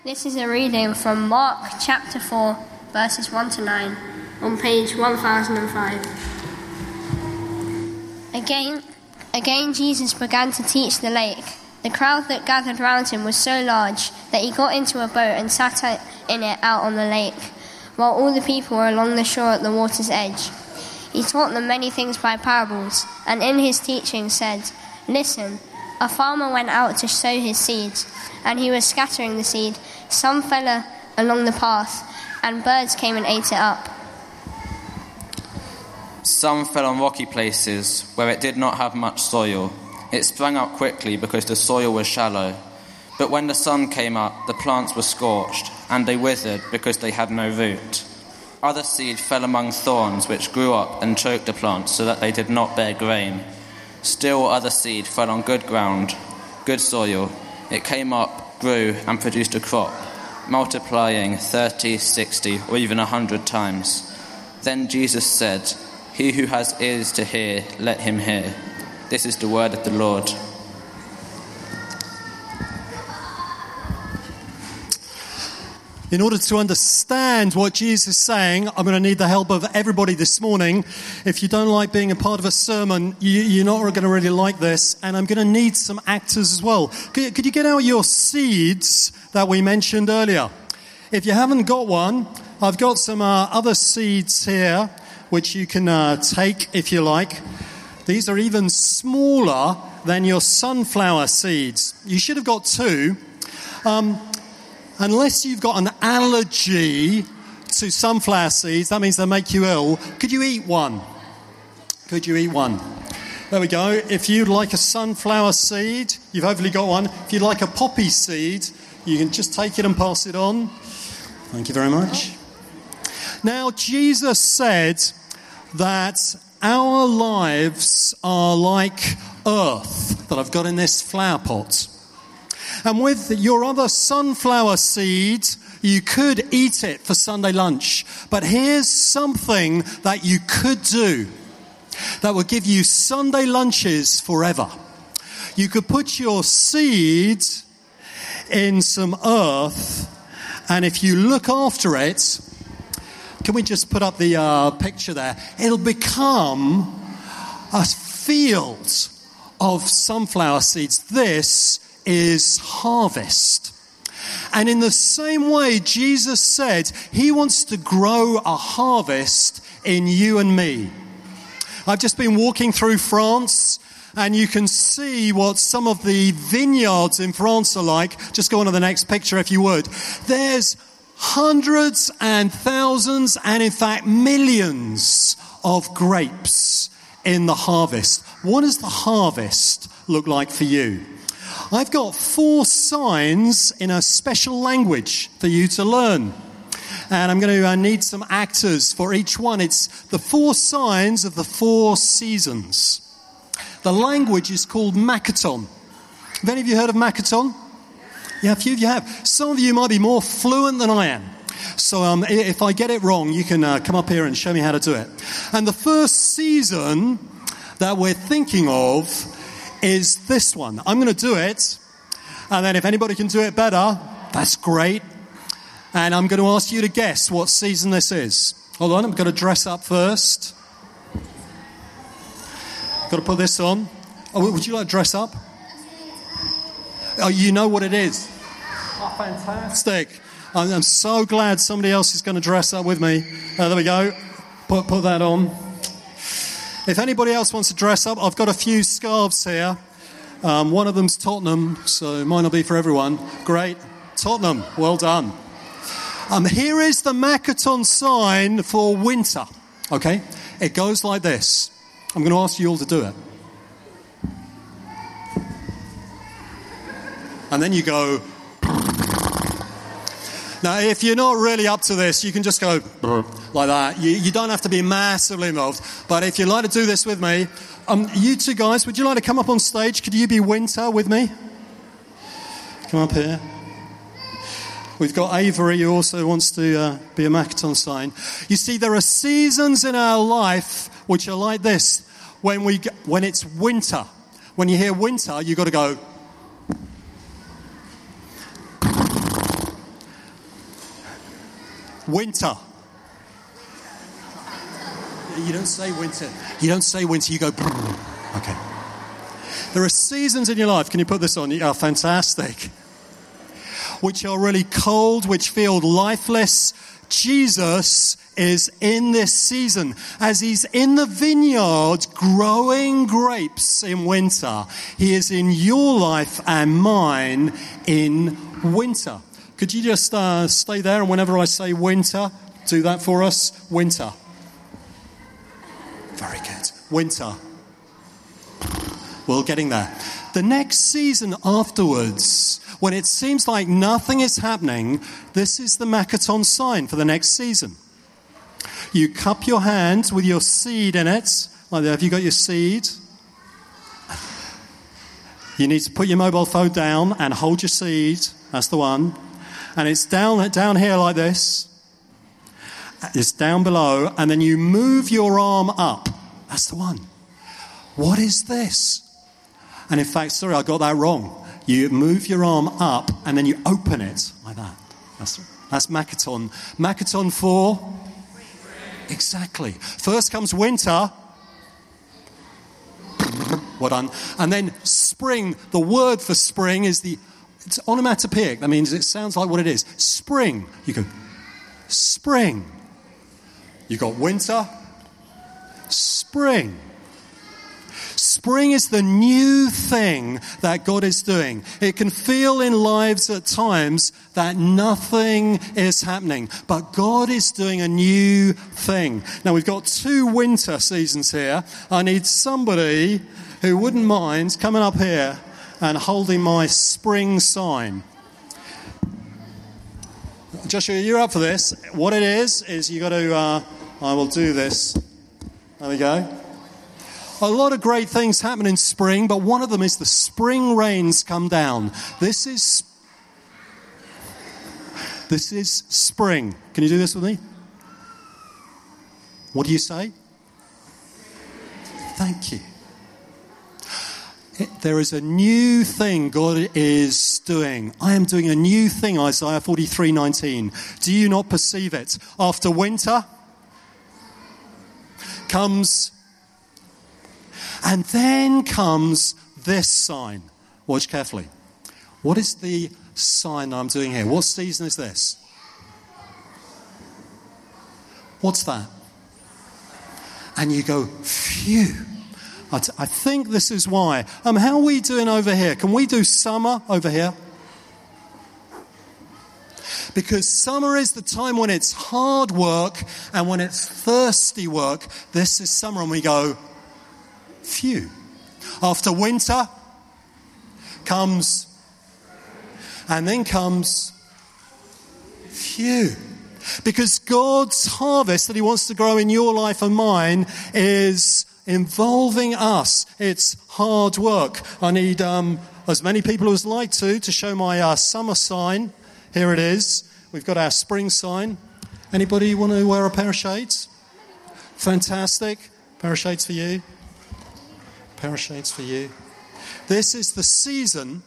This is a reading from Mark chapter 4, verses 1 to 9, on page 1005. Again Jesus began to teach the lake. The crowd that gathered round him was so large that he got into a boat and sat in it out on the lake, while all the people were along the shore at the water's edge. He taught them many things by parables, and in his teaching said, "Listen, a farmer went out to sow his seeds, and he was scattering the seed. Some fell along the path, and birds came and ate it up. Some fell on rocky places where it did not have much soil. It sprang up quickly because the soil was shallow. But when the sun came up, the plants were scorched, and they withered because they had no root. Other seed fell among thorns, which grew up and choked the plants so that they did not bear grain. Still other seed fell on good ground, good soil. It came up, grew, and produced a crop, multiplying 30, 60, or even 100 times. Then Jesus said, 'He who has ears to hear, let him hear.' This is the word of the Lord." In order to understand what Jesus is saying, I'm going to need the help of everybody this morning. If you don't like being a part of a sermon, you're not going to really like this. And I'm going to need some actors as well. Could you get out your seeds that we mentioned earlier? If you haven't got one, I've got some other seeds here, which you can take if you like. These are even smaller than your sunflower seeds. You should have got two. Unless you've got an allergy to sunflower seeds, that means they make you ill. Could you eat one? Could you eat one? There we go. If you'd like a sunflower seed, you've hopefully got one. If you'd like a poppy seed, you can just take it and pass it on. Thank you very much. Now, Jesus said that our lives are like earth that I've got in this flower pot. And with your other sunflower seed, you could eat it for Sunday lunch. But here's something that you could do that would give you Sunday lunches forever. You could put your seed in some earth, and if you look after it, can we just put up the picture there? It'll become a field of sunflower seeds. This is harvest. And in the same way, Jesus said he wants to grow a harvest in you and me. I've just been walking through France, and you can see what some of the vineyards in France are like. Just go on to the next picture if you would. There's hundreds and thousands, and in fact millions of grapes in the harvest. What does the harvest look like for you? I've got 4 signs in a special language for you to learn. And I'm going to need some actors for each one. It's the 4 signs of the 4 seasons. The language is called Makaton. Have any of you heard of Makaton? Yeah, a few of you have. Some of you might be more fluent than I am. So if I get it wrong, you can come up here and show me how to do it. And the first season that we're thinking of is this one. I'm going to do it, and then if anybody can do it better, that's great. And I'm going to ask you to guess what season this is. Hold on, I'm going to dress up first. Got to put this on. Oh, would you like to dress up? Oh, you know what it is. Oh, fantastic. I'm so glad somebody else is going to dress up with me. There we go. Put that on. If anybody else wants to dress up, I've got a few scarves here. One of them's Tottenham, so it might not be for everyone. Great. Tottenham, well done. Here is the Makaton sign for winter. Okay? It goes like this. I'm going to ask you all to do it. And then you go. Now, if you're not really up to this, you can just go like that. You don't have to be massively involved. But if you'd like to do this with me, you two guys, would you like to come up on stage? Could you be winter with me? Come up here. We've got Avery, who also wants to be a Makaton sign. You see, there are seasons in our life which are like this. When it's winter, when you hear winter, you've got to go. Winter. You don't say winter. You don't say winter. You go. Brrr. Okay. There are seasons in your life. Can you put this on? Oh, fantastic. Which are really cold, which feel lifeless. Jesus is in this season. As he's in the vineyard growing grapes in winter, he is in your life and mine in winter. Could you just stay there, and whenever I say winter, do that for us? Winter. Very good. Winter. We're getting there. The next season afterwards, when it seems like nothing is happening, this is the Makaton sign for the next season. You cup your hand with your seed in it. Like that. Have you got your seed? You need to put your mobile phone down and hold your seed. That's the one. And it's down here like this. It's down below, and then you move your arm up. That's the one. What is this? And in fact, sorry, I got that wrong. You move your arm up, and then you open it like that. That's Makaton. Makaton for? Exactly. First comes winter. Well done. And then spring. The word for spring is it's onomatopoeic. That means it sounds like what it is. Spring. You go, spring. You got winter, spring. Spring is the new thing that God is doing. It can feel in lives at times that nothing is happening, but God is doing a new thing. Now we've got 2 winter seasons here. I need somebody who wouldn't mind coming up here and holding my spring sign. Joshua, you're up for this. What it is you got to, I will do this. There we go. A lot of great things happen in spring, but one of them is the spring rains come down. This is spring. Can you do this with me? What do you say? Thank you. There is a new thing God is doing. I am doing a new thing, Isaiah 43:19. Do you not perceive it? After winter comes, and then comes this sign. Watch carefully. What is the sign that I'm doing here? What season is this? What's that? And you go, phew. I think this is why. How are we doing over here? Can we do summer over here? Because summer is the time when it's hard work and when it's thirsty work. This is summer, and we go, phew. After winter comes, and then comes, phew. Because God's harvest that he wants to grow in your life and mine is involving us. It's hard work. I need as many people as like to show my summer sign. Here it is. We've got our spring sign. Anybody want to wear a pair of shades? Fantastic. Pair of shades for you. Pair of shades for you. This is the season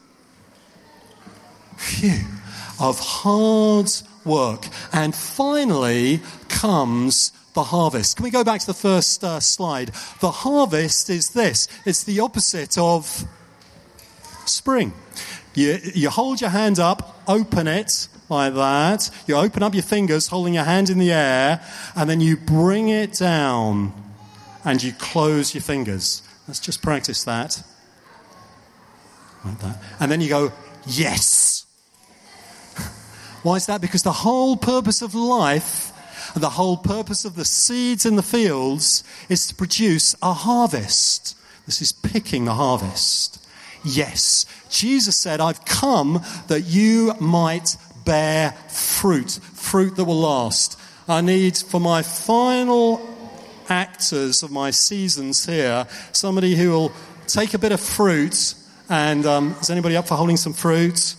of hard work. And finally comes the harvest. Can we go back to the first slide? The harvest is this. It's the opposite of spring. You hold your hand up, open it like that. You open up your fingers, holding your hand in the air, and then you bring it down and you close your fingers. Let's just practice that. Like that. And then you go, yes. Why is that? Because the whole purpose of life, and the whole purpose of the seeds in the fields, is to produce a harvest. This is picking the harvest. Yes. Jesus said, I've come that you might bear fruit that will last. I need, for my final actors of my seasons here, somebody who will take a bit of fruit. And is anybody up for holding some fruit?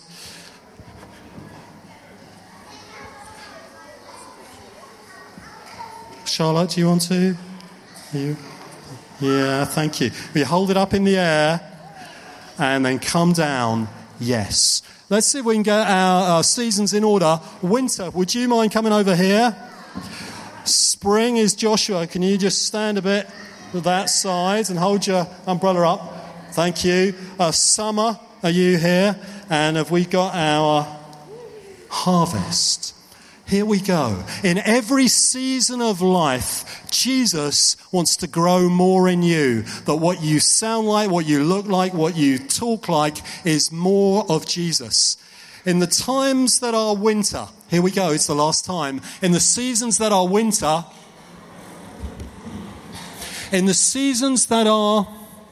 Charlotte, do you want to? You? Yeah, thank you. We hold it up in the air and then come down. Yes. Let's see if we can get our seasons in order. Winter, would you mind coming over here? Spring is Joshua. Can you just stand a bit to that side and hold your umbrella up? Thank you. Summer, are you here? And have we got our harvest? Here we go. In every season of life, Jesus wants to grow more in you. That what you sound like, what you look like, what you talk like is more of Jesus. In the times that are winter, here we go, it's the last time. In the seasons that are winter, in the seasons that are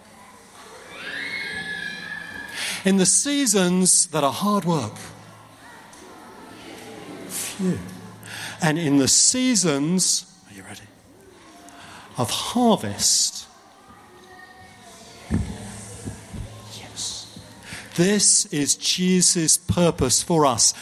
hard work, and in the seasons, are you ready, of harvest, yes. This is Jesus' purpose for us.